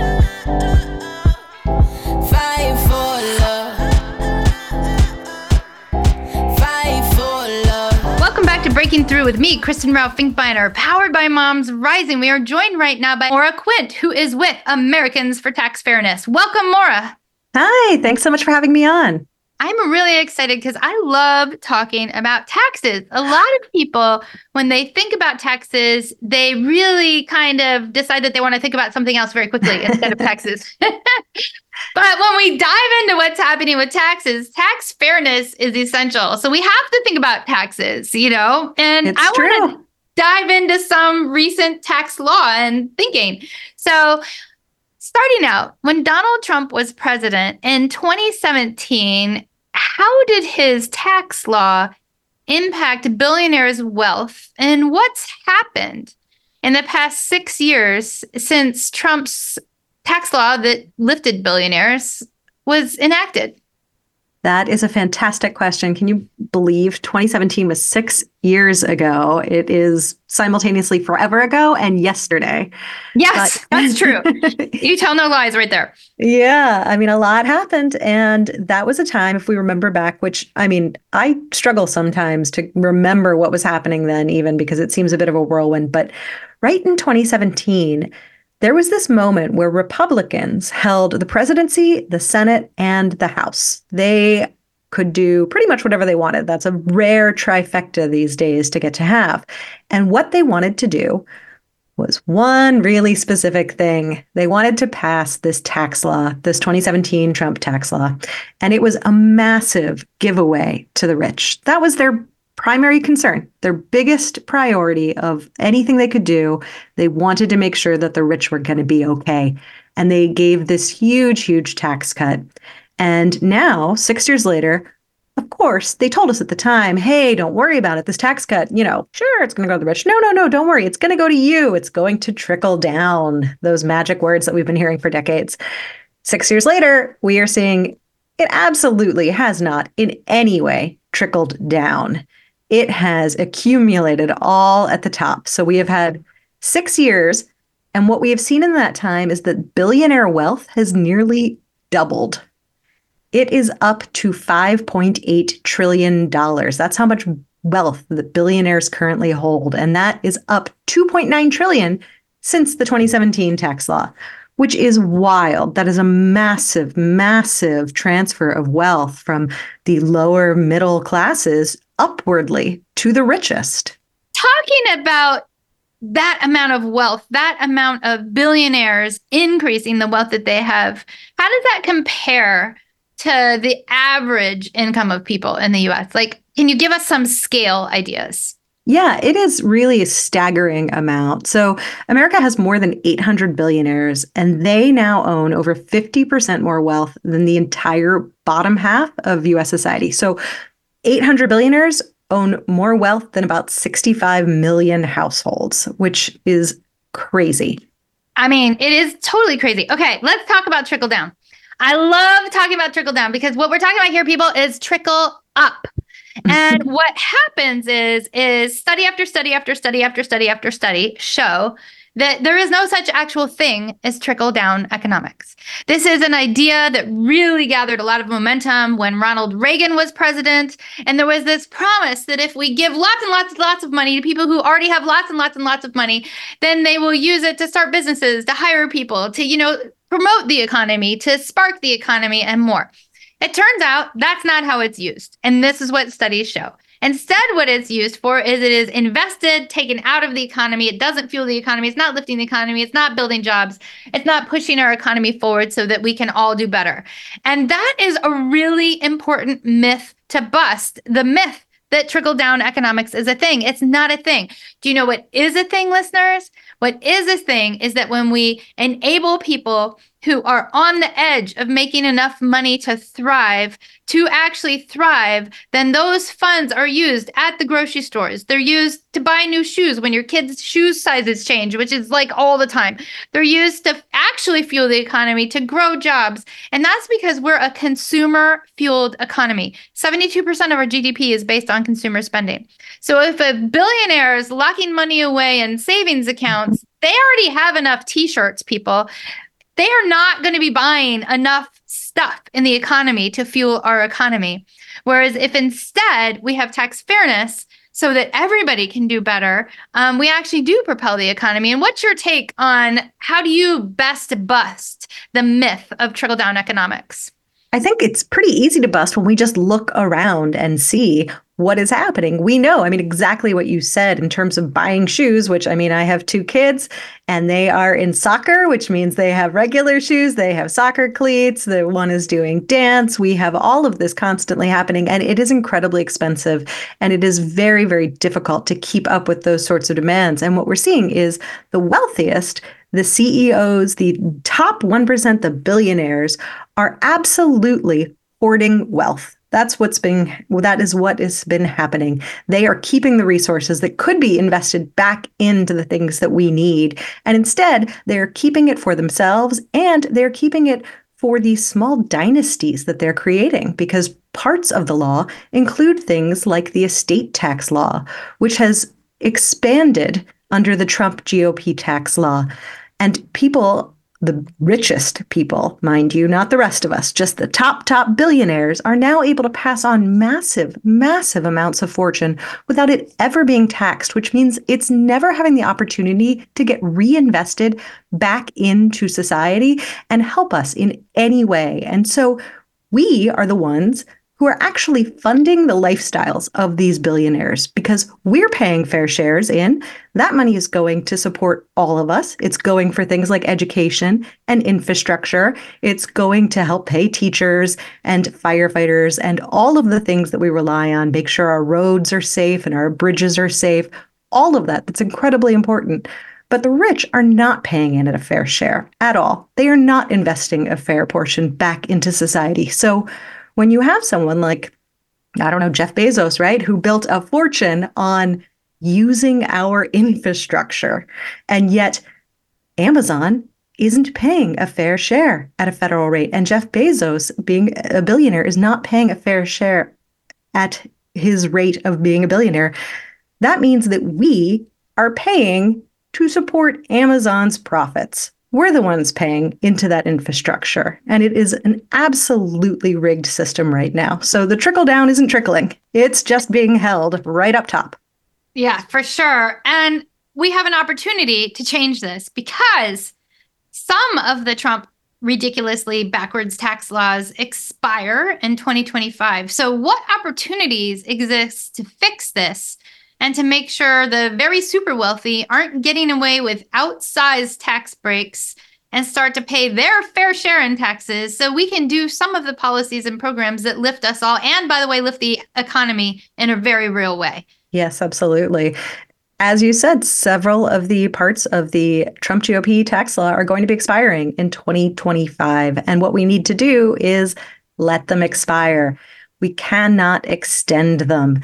Fight for love. Fight for love.
Welcome back to Breaking Through with me, Kristen Rao Finkbeiner, powered by Moms Rising. We are joined right now by Maura Quint, who is with Americans for Tax Fairness. Welcome, Maura.
Hi, thanks so much for having me on.
I'm really excited because I love talking about taxes. A lot of people, when they think about taxes, they really kind of decide that they want to think about something else very quickly instead of taxes. But when we dive into what's happening with taxes, tax fairness is essential. So we have to think about taxes, you know, and
It's
I want to
true.
dive into some recent tax law and thinking. So starting out, when Donald Trump was president in twenty seventeen, how did his tax law impact billionaires' wealth? And what's happened in the past six years since Trump's tax law that lifted billionaires was enacted?
That is a fantastic question. Can you believe twenty seventeen was six years ago? It is simultaneously forever ago and yesterday.
Yes,
But-
that's true. You tell no lies right there.
Yeah, I mean, a lot happened. And that was a time, if we remember back, which, I mean, I struggle sometimes to remember what was happening then, even because it seems a bit of a whirlwind. But right in twenty seventeen, there was this moment where Republicans held the presidency, the Senate, and the House. They could do pretty much whatever they wanted. That's a rare trifecta these days to get to have. And what they wanted to do was one really specific thing. They wanted to pass this tax law, this twenty seventeen Trump tax law. And it was a massive giveaway to the rich. That was their primary concern, their biggest priority of anything they could do. They wanted to make sure that the rich were going to be okay. And they gave this huge, huge tax cut. And now, six years later, of course, they told us at the time, hey, don't worry about it. This tax cut, you know, sure, it's going to go to the rich. No, no, no, don't worry. It's going to go to you. It's going to trickle down. Those magic words that we've been hearing for decades. Six years later, we are seeing it absolutely has not in any way trickled down. It has accumulated all at the top. So we have had six years. And what we have seen in that time is that billionaire wealth has nearly doubled. It is up to five point eight trillion dollars. That's how much wealth that billionaires currently hold. And that is up two point nine trillion dollars since the twenty seventeen tax law, which is wild. That is a massive, massive transfer of wealth from the lower middle classes upwardly to the richest.
Talking about that amount of wealth, that amount of billionaires increasing the wealth that they have, how does that compare to the average income of people in the U S? Like, can you give us some scale ideas?
Yeah, it is really a staggering amount. So America has more than eight hundred billionaires, and they now own over fifty percent more wealth than the entire bottom half of U S society. So eight hundred billionaires own more wealth than about sixty-five million households, which is crazy.
I mean, it is totally crazy. Okay, let's talk about trickle down. I love talking about trickle down because what we're talking about here, people, is trickle up. And what happens is, is study after study after study after study after study show that there is no such actual thing as trickle down economics. This is an idea that really gathered a lot of momentum when Ronald Reagan was president. And there was this promise that if we give lots and lots and lots of money to people who already have lots and lots and lots of money, then they will use it to start businesses, to hire people, to, you know, promote the economy, to spark the economy and more. It turns out that's not how it's used. And this is what studies show. Instead, what it's used for is it is invested, taken out of the economy. It doesn't fuel the economy. It's not lifting the economy. It's not building jobs. It's not pushing our economy forward so that we can all do better. And that is a really important myth to bust. The myth that trickle-down economics is a thing. It's not a thing. Do you know what is a thing, listeners? What is a thing is that when we enable people who are on the edge of making enough money to thrive, to actually thrive, then those funds are used at the grocery stores. They're used to buy new shoes when your kids' shoe sizes change, which is like all the time. They're used to actually fuel the economy, to grow jobs. And that's because we're a consumer-fueled economy. seventy-two percent of our G D P is based on consumer spending. So if a billionaire is locking money away in savings accounts, they already have enough t-shirts, people. They are not going to be buying enough stuff in the economy to fuel our economy. Whereas if instead we have tax fairness so that everybody can do better, um, we actually do propel the economy. And what's your take on how do you best bust the myth of trickle-down economics?
I think it's pretty easy to bust when we just look around and see what is happening. We know, I mean, exactly what you said in terms of buying shoes, which I mean, I have two kids and they are in soccer, which means they have regular shoes, they have soccer cleats, the one is doing dance. We have all of this constantly happening, and it is incredibly expensive. And it is very, very difficult to keep up with those sorts of demands. And what we're seeing is the wealthiest, the C E Os, the top one percent, the billionaires, are absolutely hoarding wealth. That's what's been, that is what has been happening. They are keeping the resources that could be invested back into the things that we need. And instead, they're keeping it for themselves, and they're keeping it for these small dynasties that they're creating, because parts of the law include things like the estate tax law, which has expanded under the Trump G O P tax law. And people, the richest people, mind you, not the rest of us, just the top, top billionaires, are now able to pass on massive, massive amounts of fortune without it ever being taxed, which means it's never having the opportunity to get reinvested back into society and help us in any way. And so we are the ones who are actually funding the lifestyles of these billionaires because we're paying fair shares in. That money is going to support all of us. It's going for things like education and infrastructure. It's going to help pay teachers and firefighters and all of the things that we rely on, make sure our roads are safe and our bridges are safe, all of that. That's incredibly important. But the rich are not paying in at a fair share at all. They are not investing a fair portion back into society. So when you have someone like, I don't know, Jeff Bezos, right, who built a fortune on using our infrastructure, and yet Amazon isn't paying a fair share at a federal rate. And Jeff Bezos, being a billionaire, is not paying a fair share at his rate of being a billionaire. That means that we are paying to support Amazon's profits. We're the ones paying into that infrastructure. And it is an absolutely rigged system right now. So the trickle down isn't trickling. It's just being held right up top.
Yeah, for sure. And we have an opportunity to change this because some of the Trump ridiculously backwards tax laws expire in twenty twenty-five. So what opportunities exist to fix this and to make sure the very super wealthy aren't getting away with outsized tax breaks and start to pay their fair share in taxes so we can do some of the policies and programs that lift us all and, by the way, lift the economy in a very real way?
Yes, absolutely. As you said, several of the parts of the Trump G O P tax law are going to be expiring in twenty twenty-five. And what we need to do is let them expire. We cannot extend them.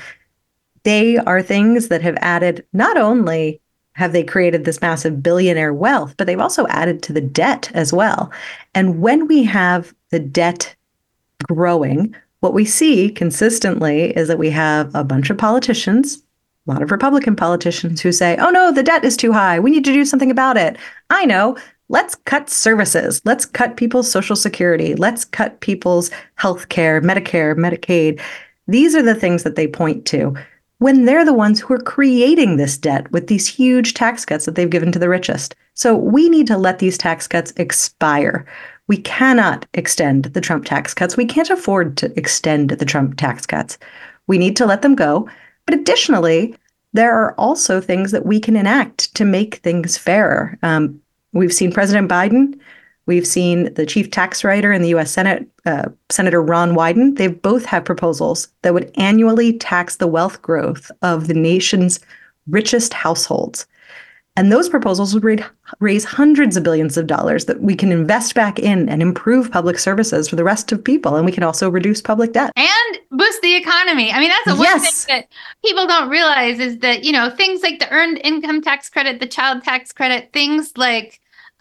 They are things that have added, not only have they created this massive billionaire wealth, but they've also added to the debt as well. And when we have the debt growing, what we see consistently is that we have a bunch of politicians, a lot of Republican politicians who say, oh no, the debt is too high. We need to do something about it. I know. Let's cut services. Let's cut people's Social Security. Let's cut people's health care, Medicare, Medicaid. These are the things that they point to when they're the ones who are creating this debt with these huge tax cuts that they've given to the richest. So we need to let these tax cuts expire. We cannot extend the Trump tax cuts. We can't afford to extend the Trump tax cuts. We need to let them go. But additionally, there are also things that we can enact to make things fairer. Um, we've seen President Biden. We've seen the chief tax writer in the U S Senate, uh, Senator Ron Wyden. They both have proposals that would annually tax the wealth growth of the nation's richest households. And those proposals would raise hundreds of billions of dollars that we can invest back in and improve public services for the rest of people. And we can also reduce public debt.
And boost the economy. I mean, that's the one
Yes.
thing that people don't realize is that, you know, things like the earned income tax credit, the child tax credit, things like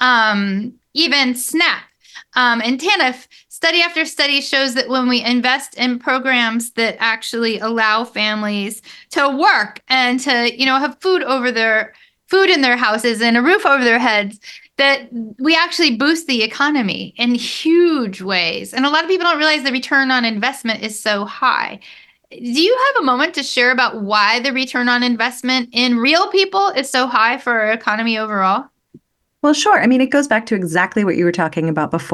um, even SNAP um, and TANF, study after study shows that when we invest in programs that actually allow families to work and to, you know, have food over their food in their houses and a roof over their heads, that we actually boost the economy in huge ways. And a lot of people don't realize the return on investment is so high. Do you have a moment to share about why the return on investment in real people is so high for our economy overall?
Well, sure. I mean, it goes back to exactly what you were talking about before.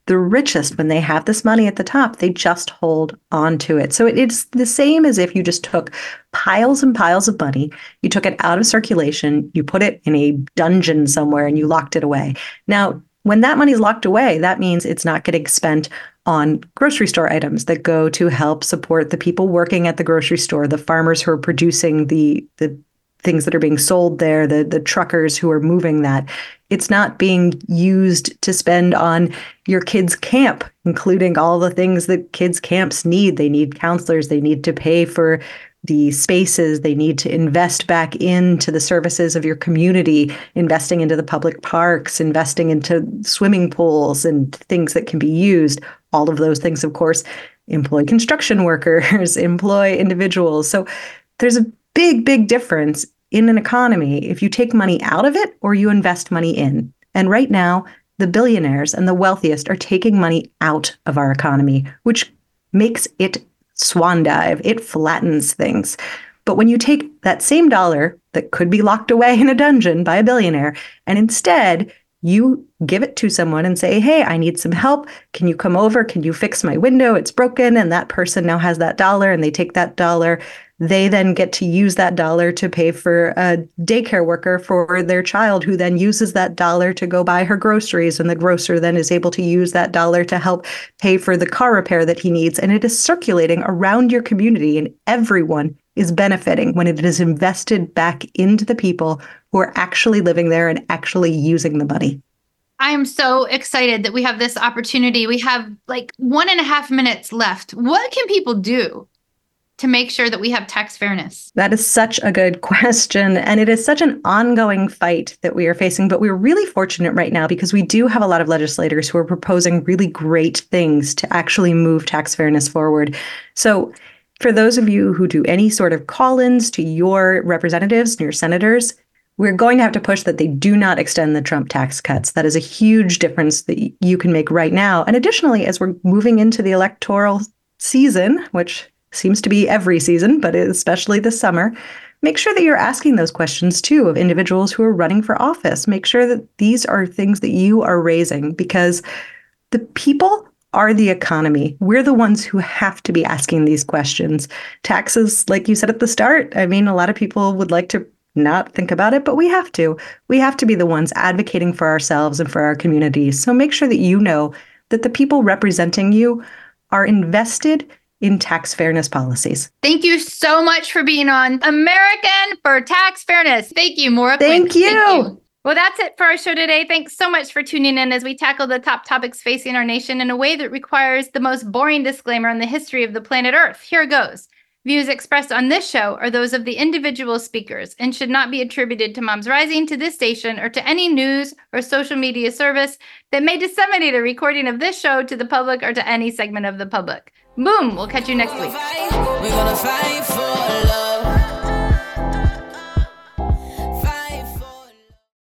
the richest, when they have this money at the top, they just hold on to it. So it's the same as if you just took piles and piles of money, you took it out of circulation, you put it in a dungeon somewhere and you locked it away. Now, when that money is locked away, that means it's not getting spent on grocery store items that go to help support the people working at the grocery store, the farmers who are producing the the things that are being sold there, the, the truckers who are moving that. It's not being used to spend on your kids' camp, including all the things that kids' camps need. They need counselors. They need to pay for the spaces. They need to invest back into the services of your community, investing into the public parks, investing into swimming pools and things that can be used. All of those things, of course, employ construction workers, employ individuals. So there's a big, big difference in an economy if you take money out of it or you invest money in. And right now, the billionaires and the wealthiest are taking money out of our economy, which makes it swan dive. It flattens things. But when you take that same dollar that could be locked away in a dungeon by a billionaire, and instead you give it to someone and say, hey, I need some help. Can you come over? Can you fix my window? It's broken. And that person now has that dollar and they take that dollar. They then get to use that dollar to pay for a daycare worker for their child, who then uses that dollar to go buy her groceries. And the grocer then is able to use that dollar to help pay for the car repair that he needs. And it is circulating around your community, and everyone is benefiting when it is invested back into the people who are actually living there and actually using the money.
I am so excited that we have this opportunity. We have like one and a half minutes left. What can people do to make sure that we have tax fairness?
That is such a good question. And it is such an ongoing fight that we are facing. But we're really fortunate right now because we do have a lot of legislators who are proposing really great things to actually move tax fairness forward. So for those of you who do any sort of call-ins to your representatives and your senators, we're going to have to push that they do not extend the Trump tax cuts. That is a huge difference that you can make right now. And additionally, as we're moving into the electoral season, which seems to be every season, but especially this summer, make sure that you're asking those questions too of individuals who are running for office. Make sure that these are things that you are raising, because the people are the economy. We're the ones who have to be asking these questions. Taxes, like you said at the start, I mean, a lot of people would like to not think about it, but we have to. We have to be the ones advocating for ourselves and for our communities. So make sure that you know that the people representing you are invested in tax fairness policies.
Thank you so much for being on American for Tax Fairness. Thank you, Maura.
Thank you. Thank you.
Well, that's it for our show today. Thanks so much for tuning in as we tackle the top topics facing our nation in a way that requires the most boring disclaimer in the history of the planet Earth. Here it goes. Views expressed on this show are those of the individual speakers and should not be attributed to Moms Rising, to this station, or to any news or social media service that may disseminate a recording of this show to the public or to any segment of the public. Boom! We'll catch you next week.
We're gonna fight for love.